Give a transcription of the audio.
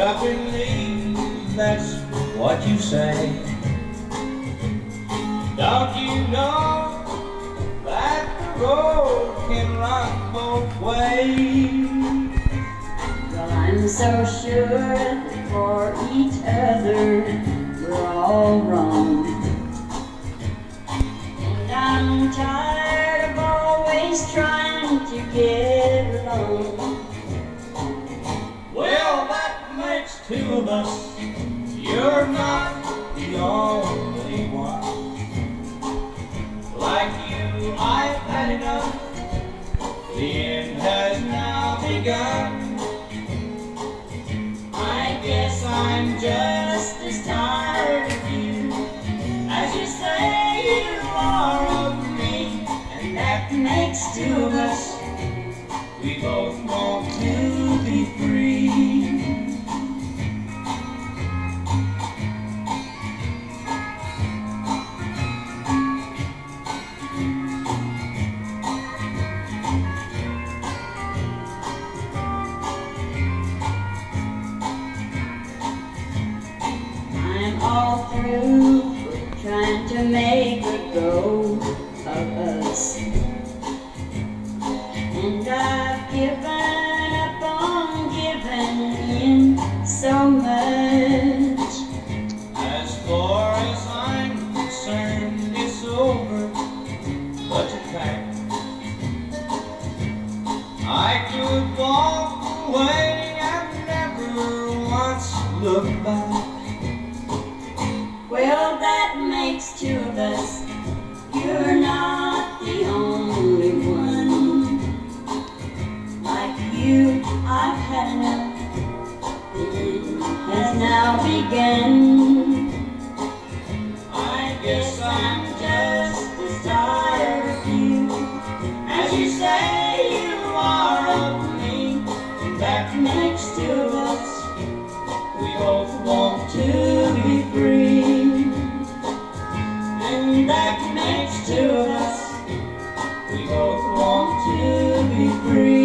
dropping leaves, that's what you say. Don't you know that the road can run both ways? Well, I'm so sure that for each other we're all wrong. And I'm tired of always trying to get along. Well, that makes two of us. You're not the only one. Like you, I've had enough. The end has now begun. I guess I'm just as tired of you as you say you are of me. And that makes two of us. We both want to be free. I'm all through with trying to make a go of us. And I've given up on giving in so much. As far as I'm concerned, it's over. But in fact, I could walk away and never once look back. Well, that makes two of us. You're not the only one. Like you, I've had enough. It has now begun. I guess I'm just as tired of you as you say you are of me. And that makes two of us. We both want to be free. And that makes two of us. We both want to be free.